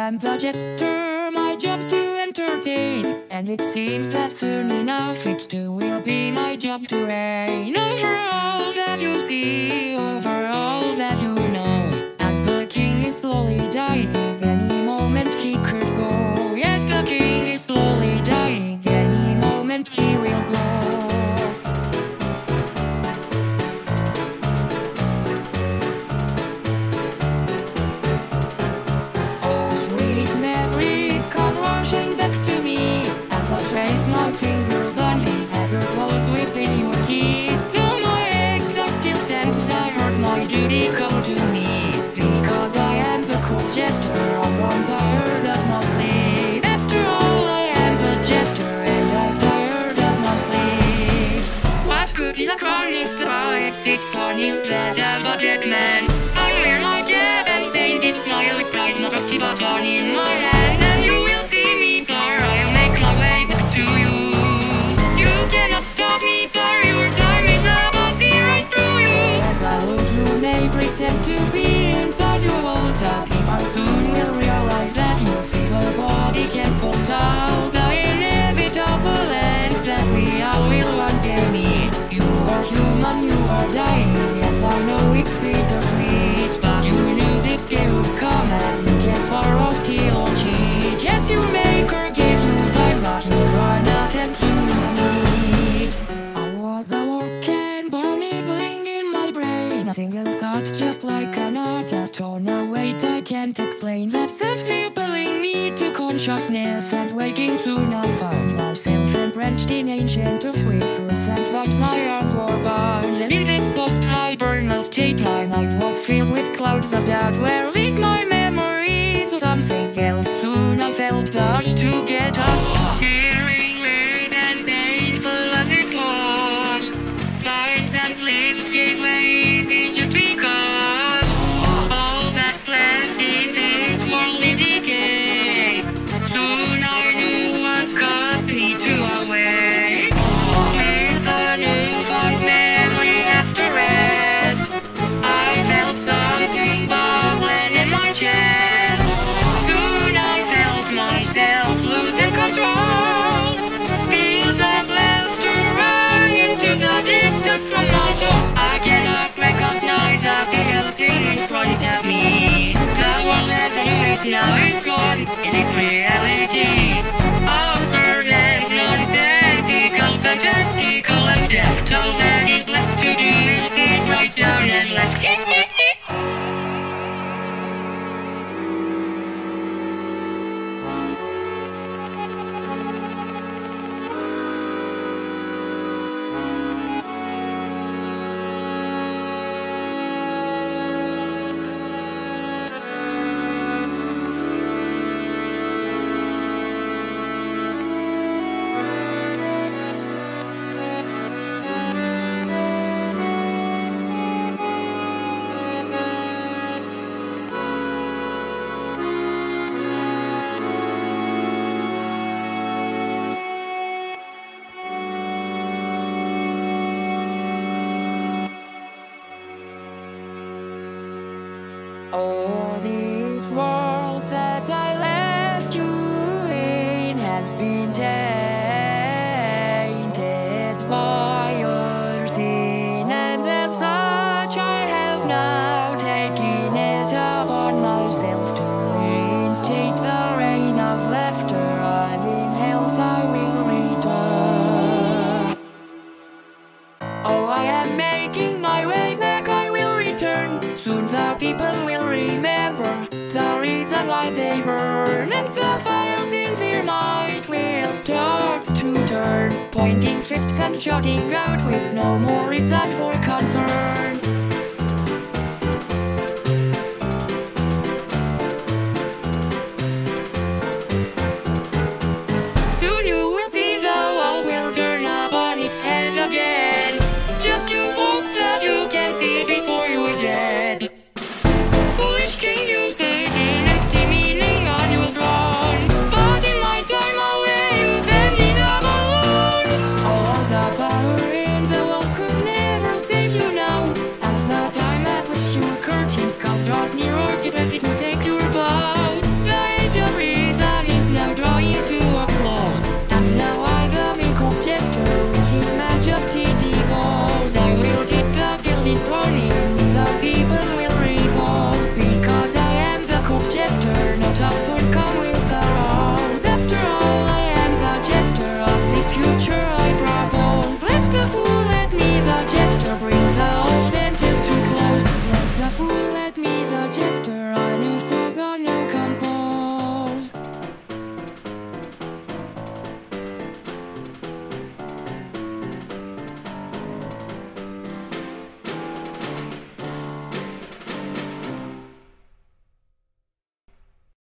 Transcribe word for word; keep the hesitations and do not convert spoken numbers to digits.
am the jester, my job's to entertain. And it seems that soon enough it too will be my job to reign over all that you see, over all that you know. As the king is slowly dying, any moment he could go. Yes, the king is slowly dying, any moment he will go. Trace my fingers on his haggard clothes within your key. Though my exhaust still stands, I heard my duty come to me. Because I am the court jester, I'm tired of my sleep. After all, I am the jester, and I'm tired of my sleep. What good is a crown if the poet sits on his bed as a dead man? I wear my cap and painted smile with pride, my trusty baton in my hand, and you will see me, sir. I'll make my way to you. You cannot stop me, sir. Your time is up. I'll see right through you. As I look, you may pretend to be inside your old top. I soon will realize that your feeble body can forestall the inevitable end that we all will one day meet. You are human, you are dying. Yes, I know it's bittersweet, but you knew this day would come, and you can't borrow, steal, or cheat. Yes, you make her give you time, but you try not and to meet. I was a walking ball nibbling in my brain, a single thought just like an artist. Oh no, wait, I can't explain that set crippling me to consciousness, and waking soon I found myself entrenched in ancient earthly fruits, and that my arms were bound. And in this post-hibernal state my life was filled with clouds of doubt. Where lead my memories? Something else. Soon I felt the urge to get out. Tearing, weird and painful as it was, flowers and leaves gave way easy just because all that's left in this world is decay. Soon I knew what caused me to awake, with a newfound memory after rest. I felt something bubbling in my chest. Soon I felt myself losing control. Fields of laughter rang into the distance from my soul. I cannot recognize a single thing in front of me. The world that I knew now is gone in its reality. Absurd and nonsensical, fantastical and death. All that is left to do is sit right down and laugh. Oh, this world that I left you in has been tainted by your sin, and as such I have now taken it upon myself to reinstate the reign of laughter, and in health I will return. Oh, I am making my way back, I will return. Soon the people will remember the reason why they burn, and the fires in their mind will start to turn, pointing fists and shouting out with no more reason for concern.